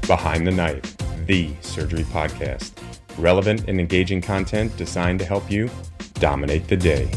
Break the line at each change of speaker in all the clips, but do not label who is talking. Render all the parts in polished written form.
Behind the Knife, the surgery podcast. Relevant and engaging content designed to help you dominate the day.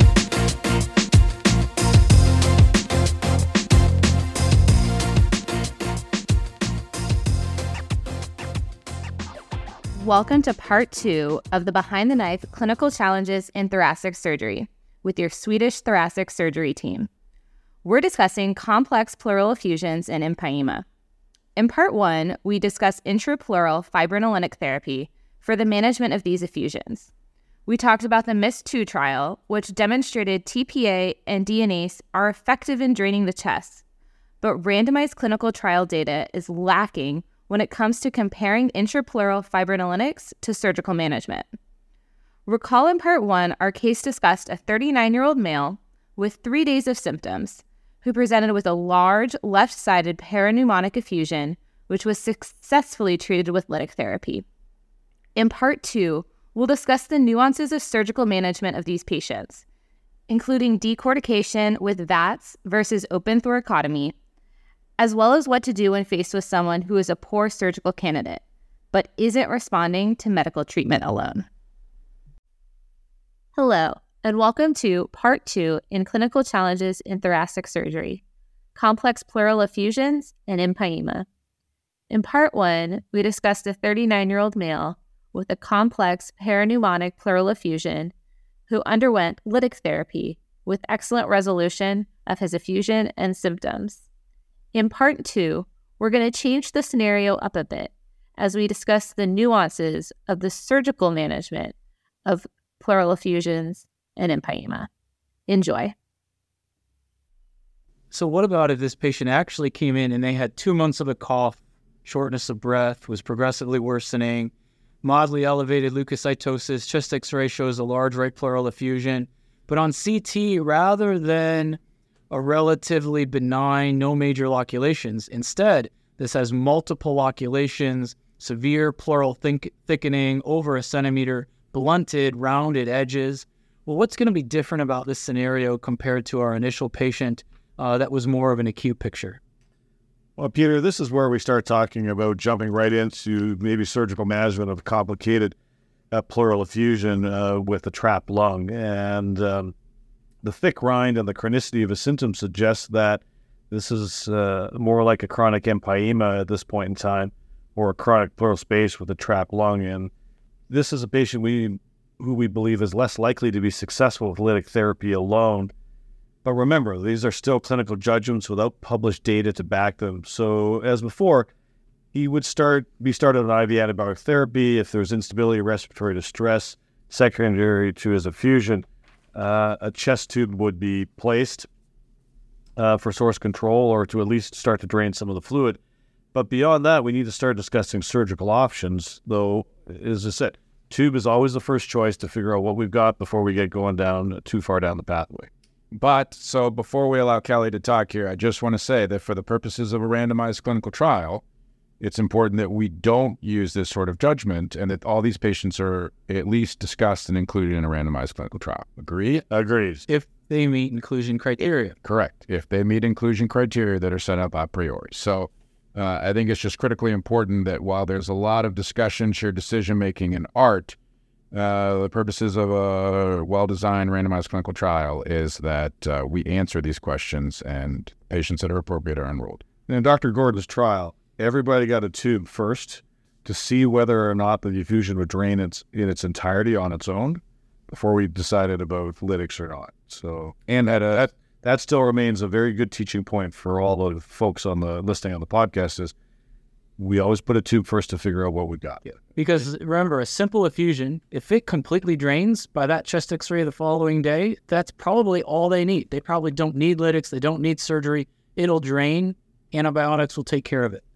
Welcome to part 2 of the Behind the Knife Clinical Challenges in Thoracic Surgery with your Swedish thoracic surgery team. We're discussing complex pleural effusions and empyema. In part 1, we discussed intrapleural fibrinolytic therapy for the management of these effusions. We talked about the MIST-2 trial, which demonstrated TPA and DNase are effective in draining the chest, but randomized clinical trial data is lacking when it comes to comparing intrapleural fibrinolytics to surgical management. Recall in part 1, our case discussed a 39-year-old male with 3 days of symptoms who presented with a large left-sided parapneumonic effusion, which was successfully treated with lytic therapy. In part 2, we'll discuss the nuances of surgical management of these patients, including decortication with VATS versus open thoracotomy, as well as what to do when faced with someone who is a poor surgical candidate, but isn't responding to medical treatment alone. Hello, and welcome to Part 2 in Clinical Challenges in Thoracic Surgery, Complex Pleural Effusions and Empyema. In Part 1, we discussed a 39-year-old male with a complex parapneumonic pleural effusion who underwent lytic therapy with excellent resolution of his effusion and symptoms. In Part 2, we're going to change the scenario up a bit as we discuss the nuances of the surgical management of pleural effusions and empyema. Enjoy.
So what about if this patient actually came in and they had 2 months of a cough, shortness of breath, was progressively worsening, mildly elevated leukocytosis, chest x-ray shows a large right pleural effusion, but on CT, rather than a relatively benign, no major loculations. Instead, this has multiple loculations, severe pleural thickening, over a centimeter, blunted, rounded edges. Well, what's going to be different about this scenario compared to our initial patient that was more of an acute picture?
Well, Peter, this is where we start talking about jumping right into maybe surgical management of complicated pleural effusion with a trapped lung. And the thick rind and the chronicity of his symptoms suggests that this is more like a chronic empyema at this point in time, or a chronic pleural space with a trapped lung. And this is a patient who we believe is less likely to be successful with lytic therapy alone. But remember, these are still clinical judgments without published data to back them. So as before, he would be started on IV antibiotic therapy if there's instability, respiratory distress, secondary to his effusion. A chest tube would be placed for source control or to at least start to drain some of the fluid. But beyond that, we need to start discussing surgical options, though, as I said, tube is always the first choice to figure out what we've got before we get going down too far down the pathway.
But, so before we allow Kelly to talk here, I just want to say that for the purposes of a randomized clinical trial, it's important that we don't use this sort of judgment and that all these patients are at least discussed and included in a randomized clinical trial. Agree?
Agreed.
If they meet inclusion criteria.
Correct. If they meet inclusion criteria that are set up a priori. So I think it's just critically important that while there's a lot of discussion, shared decision-making, and art, the purposes of a well-designed randomized clinical trial is that we answer these questions and patients that are appropriate are enrolled.
In Dr. Gordon's trial, everybody got a tube first to see whether or not the effusion would drain in its entirety on its own before we decided about lytics or not. So, and that still remains a very good teaching point for all the folks listening on the podcast is we always put a tube first to figure out what we've got.
Yeah. Because remember, a simple effusion, if it completely drains by that chest x-ray the following day, that's probably all they need. They probably don't need lytics. They don't need surgery. It'll drain. Antibiotics will take care of it.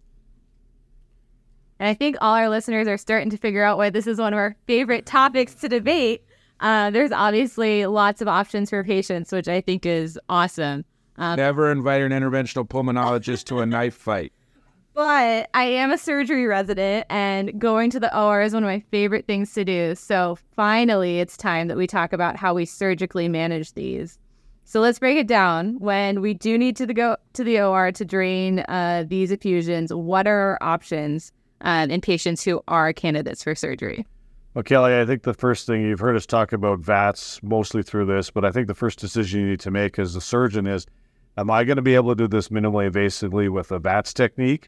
And I think all our listeners are starting to figure out why this is one of our favorite topics to debate. There's obviously lots of options for patients, which I think is awesome.
Never invite an interventional pulmonologist to a knife fight.
But I am a surgery resident, and going to the OR is one of my favorite things to do. So finally, it's time that we talk about how we surgically manage these. So let's break it down. When we do need to go to the OR to drain these effusions, what are our options in patients who are candidates for surgery?
Well, Kelly, I think the first thing, you've heard us talk about VATS mostly through this, but I think the first decision you need to make as a surgeon is, am I going to be able to do this minimally invasively with a VATS technique,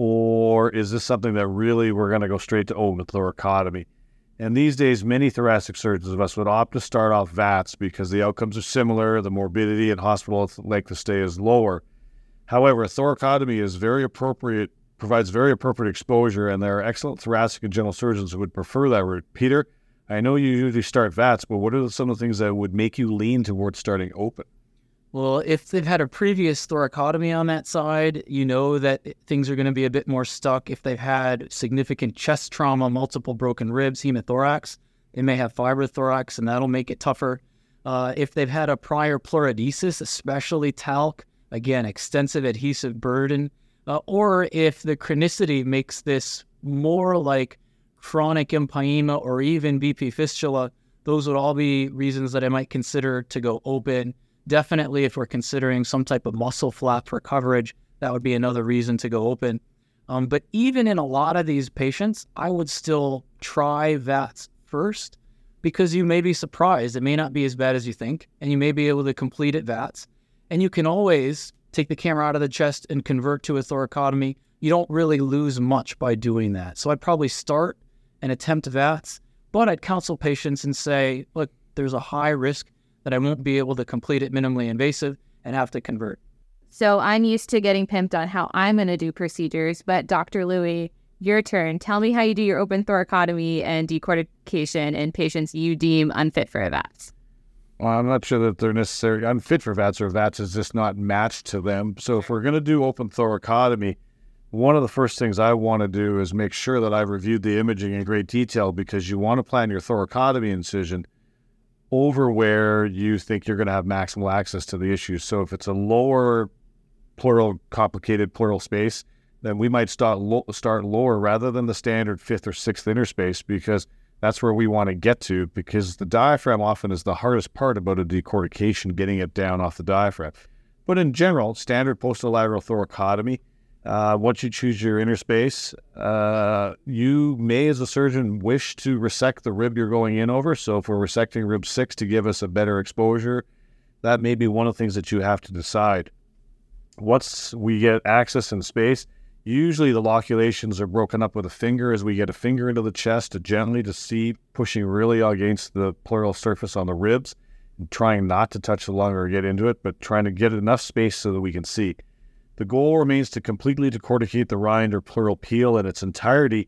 or is this something that really we're going to go straight to open thoracotomy? And these days, many thoracic surgeons of us would opt to start off VATS because the outcomes are similar, the morbidity and hospital length of stay is lower. However, thoracotomy is very appropriate, provides very appropriate exposure, and there are excellent thoracic and general surgeons who would prefer that route. Peter, I know you usually start VATS, but what are some of the things that would make you lean towards starting open?
Well, if they've had a previous thoracotomy on that side, you know that things are going to be a bit more stuck. If they've had significant chest trauma, multiple broken ribs, hemothorax, they may have fibrothorax, and that'll make it tougher. If they've had a prior pleurodesis, especially talc, again, extensive adhesive burden, or if the chronicity makes this more like chronic empyema or even BP fistula, those would all be reasons that I might consider to go open. Definitely, if we're considering some type of muscle flap for coverage, that would be another reason to go open. But even in a lot of these patients, I would still try VATS first, because you may be surprised. It may not be as bad as you think, and you may be able to complete at VATS. And you can always take the camera out of the chest and convert to a thoracotomy. You don't really lose much by doing that. So I'd probably start and attempt VATS, but I'd counsel patients and say, look, there's a high risk that I won't be able to complete it minimally invasive and have to convert.
So I'm used to getting pimped on how I'm going to do procedures, but Dr. Louie, your turn. Tell me how you do your open thoracotomy and decortication in patients you deem unfit for a VATS.
Well, I'm not sure that they're necessarily unfit for VATS, or VATS is just not matched to them. So if we're going to do open thoracotomy, one of the first things I want to do is make sure that I've reviewed the imaging in great detail, because you want to plan your thoracotomy incision over where you think you're going to have maximal access to the issue. So if it's a lower complicated pleural space, then we might start lower rather than the standard fifth or sixth interspace, because that's where we want to get to, because the diaphragm often is the hardest part about a decortication, getting it down off the diaphragm. But in general, standard posterolateral thoracotomy, once you choose your interspace, you may, as a surgeon, wish to resect the rib you're going in over. So if we're resecting rib 6 to give us a better exposure, that may be one of the things that you have to decide. Once we get access in space, usually the loculations are broken up with a finger, as we get a finger into the chest to gently to see, pushing really against the pleural surface on the ribs, and trying not to touch the lung or get into it, but trying to get enough space so that we can see. The goal remains to completely decorticate the rind or pleural peel in its entirety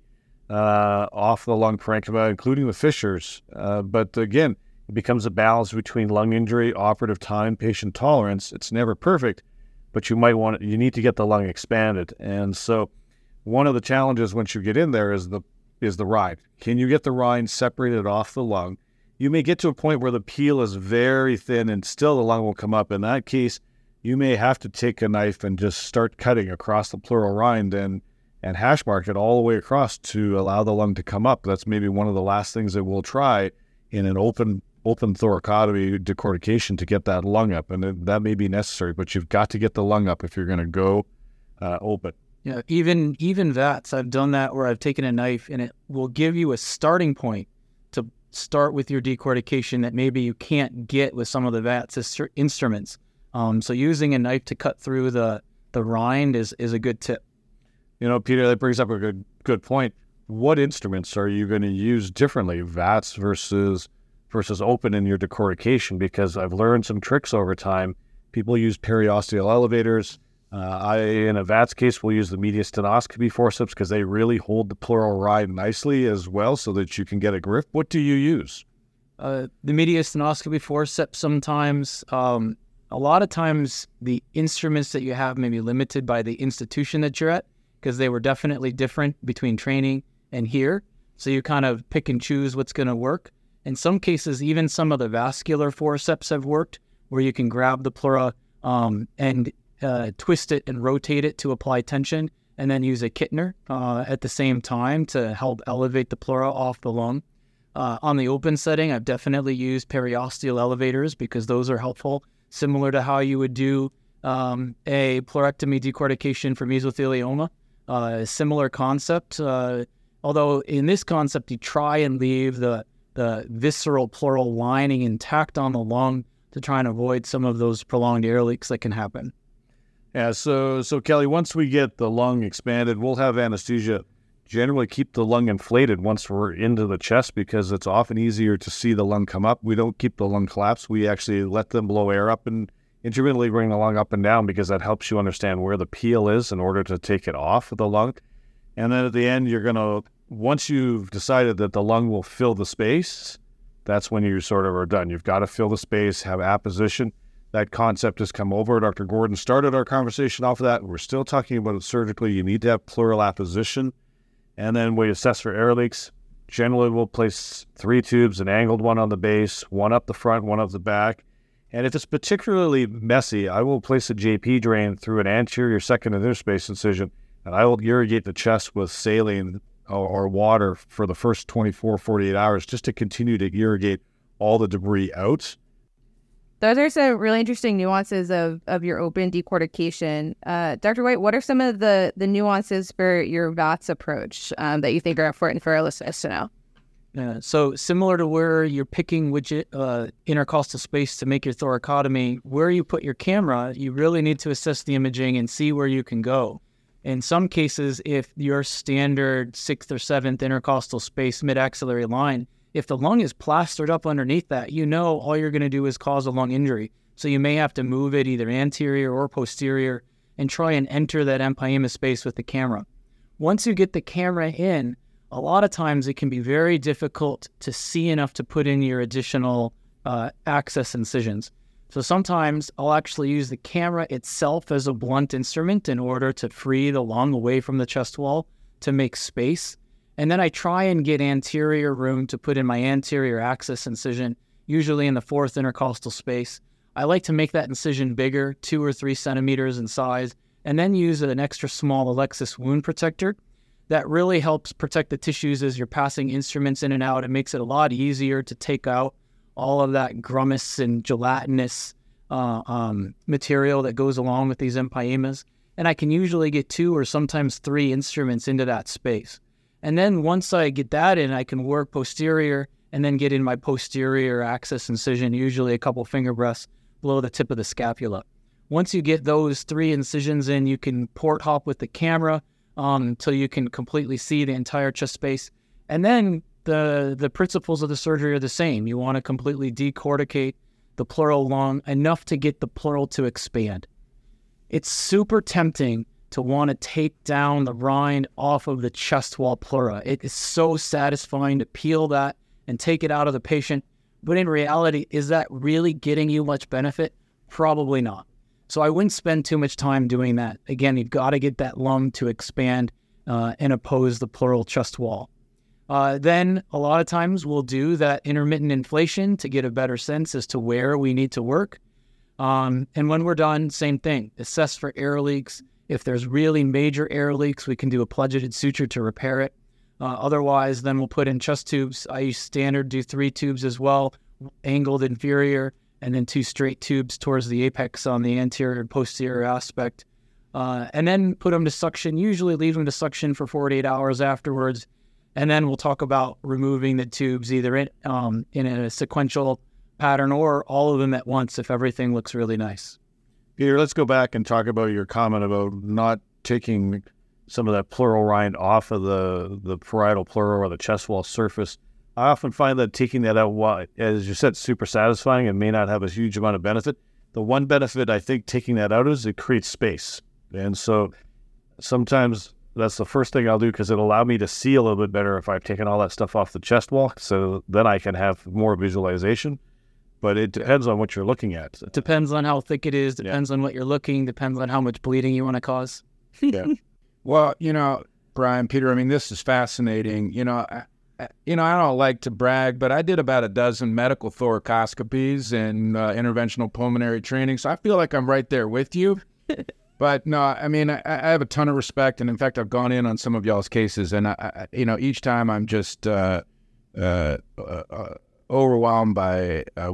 off the lung parenchyma, including the fissures. But again, it becomes a balance between lung injury, operative time, patient tolerance. It's never perfect, but you need to get the lung expanded. And so one of the challenges once you get in there is the rind. Can you get the rind separated off the lung? You may get to a point where the peel is very thin and still the lung will come up. In that case, you may have to take a knife and just start cutting across the pleural rind and hash mark it all the way across to allow the lung to come up. That's maybe one of the last things that we'll try in an open thoracotomy decortication, to get that lung up. And that may be necessary, but you've got to get the lung up if you're going to go open.
Yeah, even VATS, I've done that where I've taken a knife and it will give you a starting point to start with your decortication that maybe you can't get with some of the VATS instruments. So using a knife to cut through the rind is a good tip.
You know, Peter, that brings up a good point. What instruments are you going to use differently, VATS versus open in your decortication? Because I've learned some tricks over time. People use periosteal elevators. In a VATS case, we'll use the mediastinoscopy forceps because they really hold the pleural rind nicely as well, so that you can get a grip. What do you use?
The mediastinoscopy forceps sometimes. A lot of times the instruments that you have may be limited by the institution that you're at, because they were definitely different between training and here. So you kind of pick and choose what's going to work. In some cases, even some of the vascular forceps have worked, where you can grab the pleura and twist it and rotate it to apply tension, and then use a Kittner at the same time to help elevate the pleura off the lung. On the open setting, I've definitely used periosteal elevators because those are helpful similar to how you would do a pleurectomy decortication for mesothelioma. Similar concept, although in this concept you try and leave the visceral pleural lining intact on the lung to try and avoid some of those prolonged air leaks that can happen.
Yeah, so Kelly, once we get the lung expanded, we'll have anesthesia generally keep the lung inflated once we're into the chest because it's often easier to see the lung come up. We don't keep the lung collapsed. We actually let them blow air up and intermittently bring the lung up and down because that helps you understand where the peel is in order to take it off of the lung. And then at the end, once you've decided that the lung will fill the space, that's when you sort of are done. You've got to fill the space, have apposition. That concept has come over. Dr. Gordon started our conversation off of that. We're still talking about it surgically. You need to have pleural apposition. And then we assess for air leaks. Generally, we'll place 3 tubes, an angled one on the base, one up the front, one up the back. And if it's particularly messy, I will place a JP drain through an anterior second interspace incision, and I will irrigate the chest with saline or water for the first 24, 48 hours just to continue to irrigate all the debris out.
Those are some really interesting nuances of your open decortication. Dr. White, what are some of the nuances for your VATS approach that you think are important for our listeners to know?
So similar to where you're picking which intercostal space to make your thoracotomy, where you put your camera, you really need to assess the imaging and see where you can go. In some cases, if your standard 6th or 7th intercostal space mid-axillary line, if the lung is plastered up underneath that, all you're going to do is cause a lung injury. So you may have to move it either anterior or posterior and try and enter that empyema space with the camera. Once you get the camera in, a lot of times it can be very difficult to see enough to put in your additional access incisions. So sometimes I'll actually use the camera itself as a blunt instrument in order to free the lung away from the chest wall to make space. And then I try and get anterior room to put in my anterior access incision, usually in the 4th intercostal space. I like to make that incision bigger, 2 or 3 centimeters in size, and then use an extra small Alexis wound protector. That really helps protect the tissues as you're passing instruments in and out. It makes it a lot easier to take out all of that grumous and gelatinous material that goes along with these empyemas. And I can usually get 2 or sometimes 3 instruments into that space. And then once I get that in, I can work posterior and then get in my posterior access incision, usually a couple finger breaths below the tip of the scapula. Once you get those 3 incisions in, you can port hop with the camera until you can completely see the entire chest space. And then the principles of the surgery are the same. You want to completely decorticate the pleural lung enough to get the pleural to expand. It's super tempting to want to take down the rind off of the chest wall pleura. It is so satisfying to peel that and take it out of the patient. But in reality, is that really getting you much benefit? Probably not. So I wouldn't spend too much time doing that. Again, you've got to get that lung to expand and oppose the pleural chest wall. Then a lot of times we'll do that intermittent inflation to get a better sense as to where we need to work. And when we're done, same thing. Assess for air leaks. If there's really major air leaks, we can do a pledgeted suture to repair it. Otherwise, then we'll put in chest tubes. I use standard, do 3 tubes as well, angled inferior, and then 2 straight tubes towards the apex on the anterior and posterior aspect. And then put them to suction, usually leave them to suction for 48 hours afterwards. And then we'll talk about removing the tubes either in a sequential pattern or all of them at once if everything looks really nice.
Peter, let's go back and talk about your comment about not taking some of that pleural rind off of the parietal pleura or the chest wall surface. I often find that taking that out, as you said, super satisfying and may not have a huge amount of benefit. The one benefit I think taking that out is it creates space. And so sometimes that's the first thing I'll do because it'll allow me to see a little bit better if I've taken all that stuff off the chest wall. So then I can have more visualization. But it depends on what you're looking at.
It depends on how thick it is, depends on what you're looking, depends on how much bleeding you want to cause.
Yeah.
Well, Brian, Peter, this is fascinating. I don't like to brag, but I did about a dozen medical thoracoscopies and interventional pulmonary training, so I feel like I'm right there with you. But no, I have a ton of respect, and in fact, I've gone in on some of y'all's cases, and each time I'm just overwhelmed by what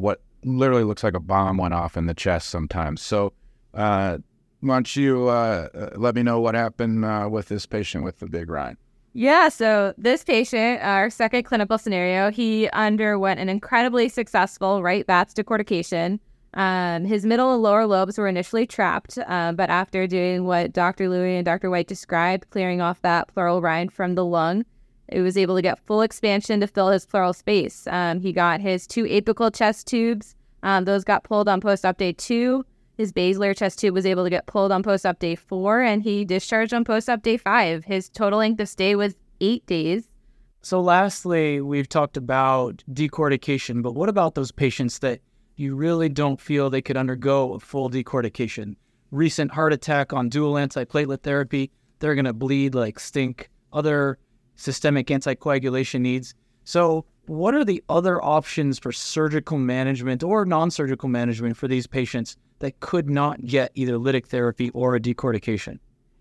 literally looks like a bomb went off in the chest sometimes. So why don't you let me know what happened with this patient with the big rind?
Yeah, so this patient, our second clinical scenario, he underwent an incredibly successful right VATS decortication. His middle and lower lobes were initially trapped, but after doing what Dr. Louie and Dr. White described, clearing off that pleural rind from the lung, it was able to get full expansion to fill his pleural space. He got his 2 apical chest tubes. Those got pulled on post-op day 2. His basilar chest tube was able to get pulled on post-op day 4, and he discharged on post-op day 5. His total length of stay was 8 days.
So lastly, we've talked about decortication, but what about those patients that you really don't feel they could undergo a full decortication? Recent heart attack on dual antiplatelet therapy, they're going to bleed like stink. Other systemic anticoagulation needs. So what are the other options for surgical management or non-surgical management for these patients that could not get either lytic therapy or a decortication?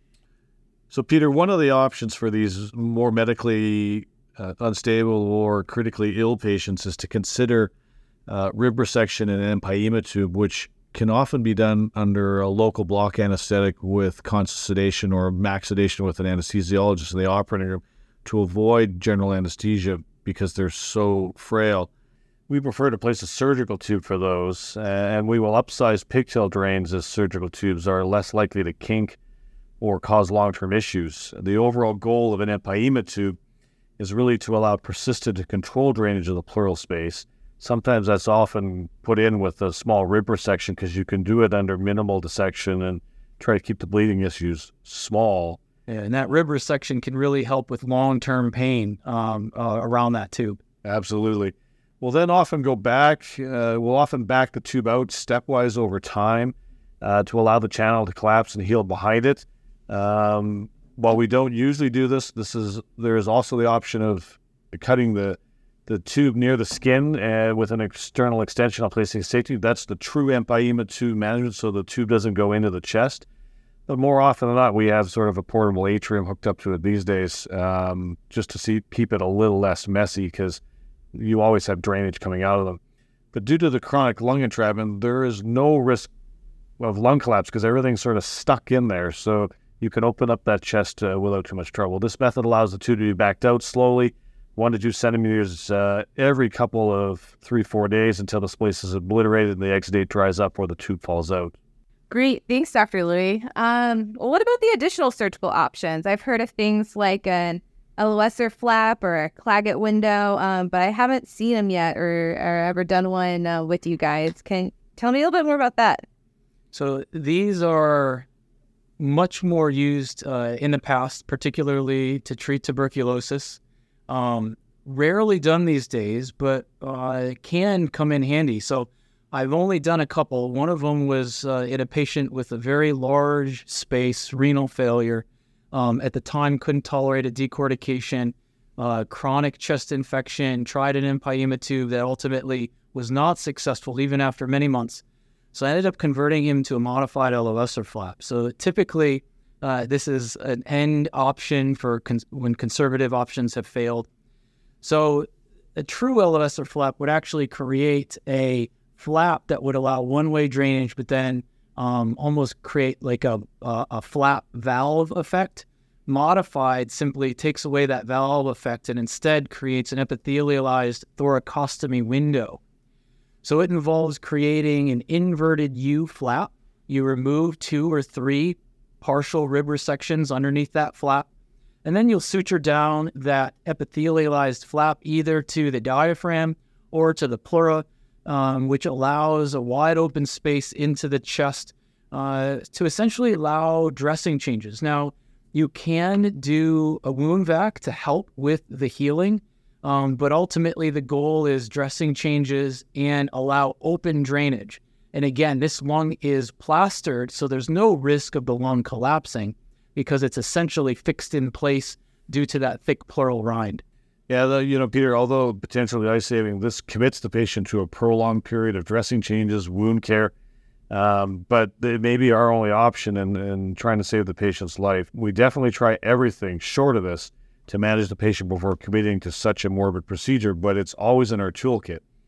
So, Peter, one of the options for these more medically unstable or critically ill patients is to consider rib resection and an empyema tube, which can often be done under a local block anesthetic with conscious sedation or max sedation with an anesthesiologist in the operating room to avoid general anesthesia because they're so frail. We prefer to place a surgical tube for those, and we will upsize pigtail drains as surgical tubes are less likely to kink or cause long-term issues. The overall goal of an empyema tube is really to allow persistent and controlled drainage of the pleural space. Sometimes that's often put in with a small rib resection because you can do it under minimal dissection and try to keep the bleeding issues small.
Yeah, and that rib resection can really help with long-term pain around that tube.
Absolutely. We'll then often go back, we'll often back the tube out stepwise over time to allow the channel to collapse and heal behind it. While we don't usually do this, there is also the option of cutting the tube near the skin with an external extension on placing a safety tube. That's the true empyema tube management, so the tube doesn't go into the chest. But more often than not, we have sort of a portable atrium hooked up to it these days, just to keep it a little less messy because you always have drainage coming out of them. But due to the chronic lung entrapment, there is no risk of lung collapse because everything's sort of stuck in there. So you can open up that chest without too much trouble. This method allows the tube to be backed out slowly, 1 to 2 centimeters every couple of 3-4 days until the space is obliterated and the exudate dries up or the tube falls out.
Great. Thanks, Dr. Louie. What about the additional surgical options? I've heard of things like an LOSR flap or a Claggett window, but I haven't seen them yet or ever done one with you guys. Can you tell me a little bit more about that?
So these are much more used in the past, particularly to treat tuberculosis. Rarely done these days, but can come in handy. So I've only done a couple. One of them was in a patient with a very large space renal failure. At the time, couldn't tolerate a decortication, chronic chest infection, tried an empyema tube that ultimately was not successful even after many months. So I ended up converting him to a modified LOSR flap. So typically, this is an end option for when conservative options have failed. So a true LOSR flap would actually create a flap that would allow one-way drainage, but then almost create like a flap valve effect. Modified simply takes away that valve effect and instead creates an epithelialized thoracostomy window. So it involves creating an inverted U flap. You remove 2 or 3 partial rib resections underneath that flap, and then you'll suture down that epithelialized flap either to the diaphragm or to the pleura, which allows a wide open space into the chest to essentially allow dressing changes. Now, you can do a wound vac to help with the healing, but ultimately the goal is dressing changes and allow open drainage. And again, this lung is plastered, so there's no risk of the lung collapsing because it's essentially fixed in place due to that thick pleural rind.
Yeah, Peter, although potentially life-saving, this commits the patient to a prolonged period of dressing changes, wound care, but it may be our only option in trying to save the patient's life. We definitely try everything short of this to manage the patient before committing to such a morbid procedure, but it's always in our toolkit.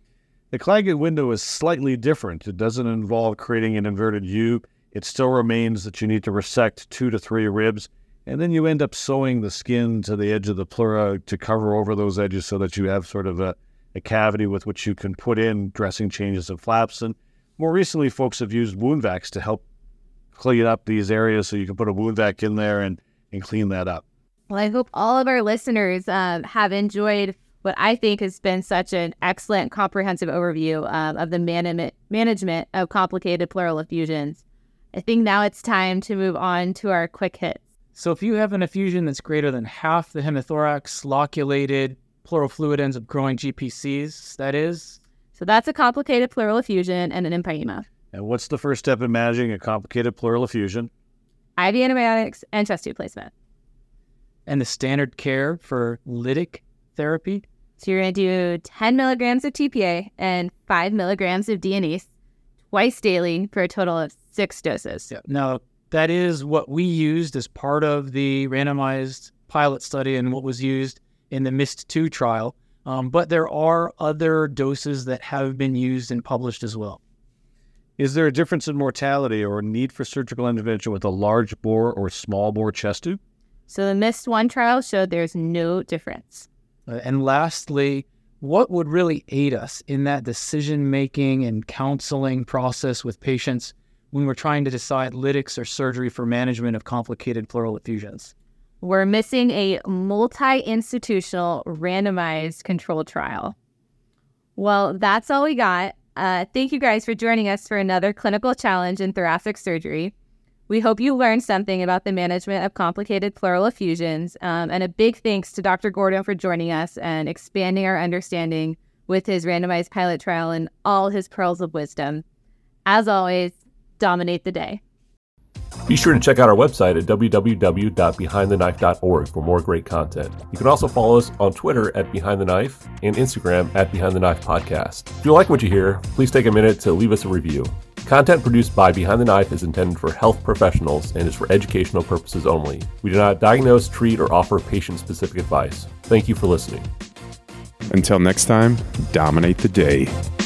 The Clagett window is slightly different. It doesn't involve creating an inverted U. It still remains that you need to resect 2 to 3 ribs, and then you end up sewing the skin to the edge of the pleura to cover over those edges so that you have sort of a cavity with which you can put in dressing changes and flaps. And more recently, folks have used wound vacs to help clean up these areas so you can put a wound vac in there and clean that up.
Well, I hope all of our listeners have enjoyed what I think has been such an excellent comprehensive overview of the management of complicated pleural effusions. I think now it's time to move on to our quick hits.
So if you have an effusion that's greater than half the hemithorax, loculated pleural fluid ends up growing GPCs, that is?
So that's a complicated pleural effusion and an empyema.
And what's the first step in managing a complicated pleural effusion?
IV antibiotics and chest tube placement.
And the standard care for lytic therapy?
So you're going to do 10 milligrams of TPA and 5 milligrams of DNase twice daily for a total of 6 doses.
Yeah. Now, that is what we used as part of the randomized pilot study and what was used in the MIST-2 trial. But there are other doses that have been used and published as well.
Is there a difference in mortality or need for surgical intervention with a large bore or small bore chest tube?
So the MIST-1 trial showed there's no difference.
And lastly, what would really aid us in that decision-making and counseling process with patients when we're trying to decide lytics or surgery for management of complicated pleural effusions?
We're missing a multi-institutional randomized controlled trial. Well, that's all we got. Thank you guys for joining us for another clinical challenge in thoracic surgery. We hope you learned something about the management of complicated pleural effusions, and a big thanks to Dr. Gordo for joining us and expanding our understanding with his randomized pilot trial and all his pearls of wisdom. As always, dominate the day.
Be sure to check out our website at www.behindtheknife.org for more great content. You can also follow us on Twitter at Behind the Knife and Instagram at Behind the Knife Podcast. If you like what you hear, please take a minute to leave us a review. Content produced by Behind the Knife is intended for health professionals and is for educational purposes only. We do not diagnose, treat, or offer patient-specific advice. Thank you for listening.
Until next time, dominate the day.